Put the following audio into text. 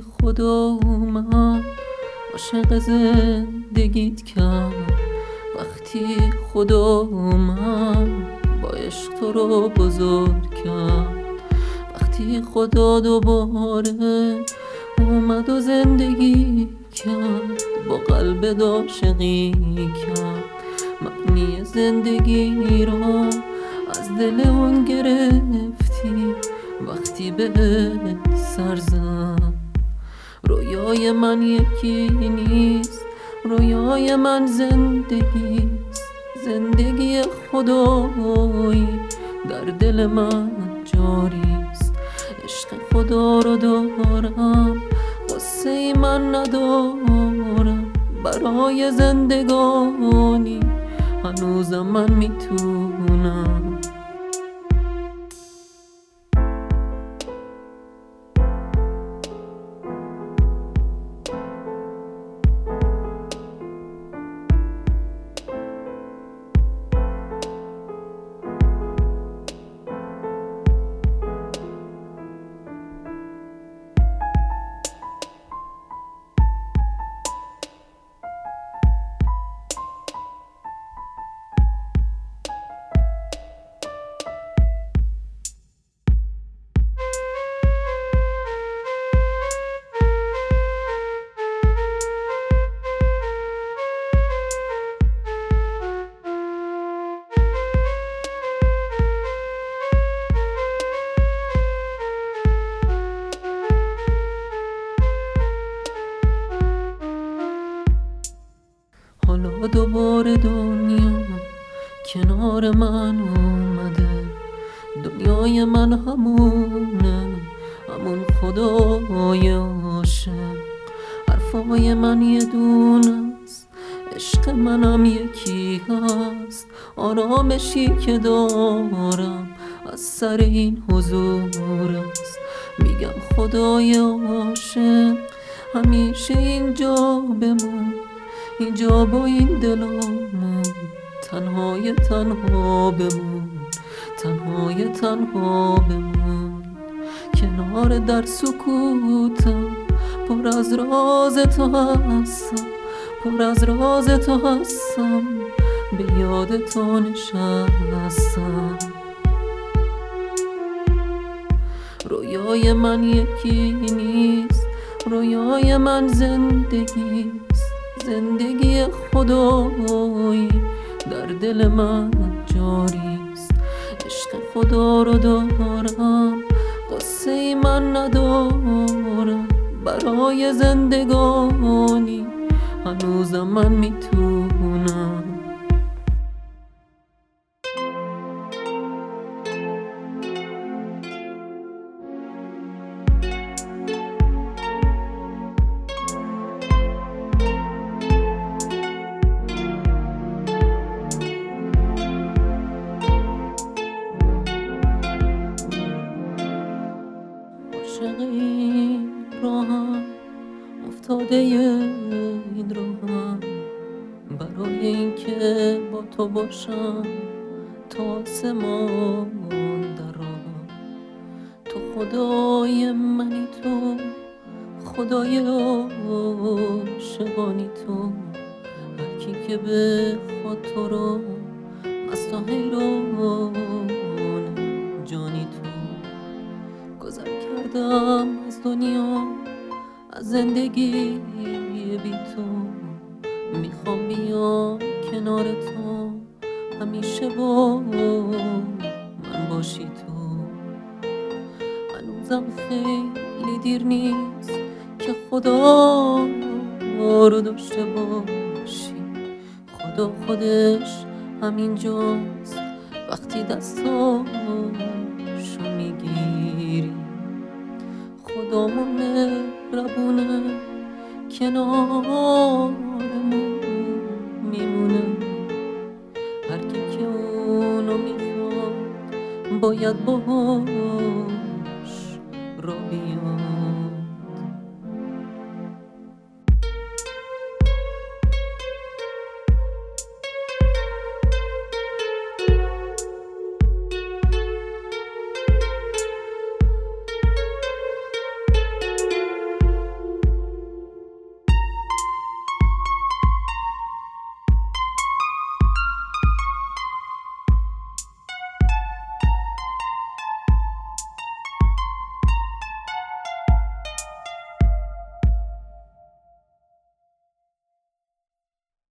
خدا من عاشق زندگیت کرد، وقتی خدا من با عشق تو رو بزرگ کرد، وقتی خدا دوباره اومد و زندگی کرد، با قلب عاشقی کرد، معنی زندگی را از دل اون گرفتی، وقتی بهت سر زد. رویای من یکی نیست، رویای من زندگیست، زندگی خدایی در دل من جاریست. عشق خدا رو دارم، غصه ای من ندارم، برای زندگانی هنوزم من میتونم. حالا دوباره دنیا کنار من اومده، دنیای من همونه، همون خدای عاشق. حرفای من یه دونه است، عشق منم یکی هست، آرامشی که دارم از سر این حضور است. میگم خدای عاشق همیشه اینجا بمون، اینجا با این دلامون، تنهای تنها بمون، تنهای تنها بمون. کنار در سکوتم پر از راز تو هستم، پر از راز تو هستم، به یاد تو نشستم. رویای من یکی نیست، رویای من زندگیست، زندگی خدایی در دل من جاریست. عشق خدا رو دارم، غصه ای من ندارم، برای زندگانی هنوزم من میتونم. عاشق این راهم، افتاده این راهم، برای اینکه با تو باشم تا آسمان در راهم. تو خدای منی، تو خدای عاشقانی، تو هر کی که بخواد تو رو مست و حیران جانی. تو گذر کردم از دنیا، از زندگی بی تو، میخوام بیام کنار تو، همیشه با من باشی تو. هنوزم خیلی دیر نیست که خدا رو داشته باشی، خدا خودش همینجاست وقتی دستاشو میگیری. خدا مهربونه، کنارمون میمونه، هر کی که اونو میخواد باید باهاش